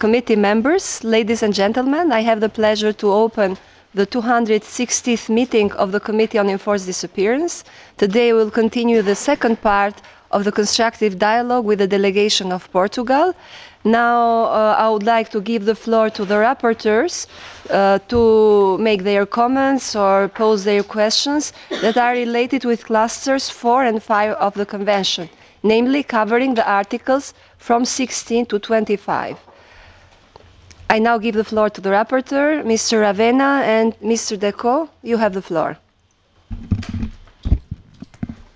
committee members, ladies and gentlemen, I have the pleasure to open the 260th meeting of the Committee on Enforced Disappearance. Today we'll continue the second part of the constructive dialogue with the delegation of Portugal. Now I would like to give the floor to the rapporteurs to make their comments or pose their questions that are related with clusters 4 and 5 of the Convention, namely covering the articles from 16 to 25. I now give the floor to the rapporteur, Mr. Ravena, and Mr. Decaux, you have the floor.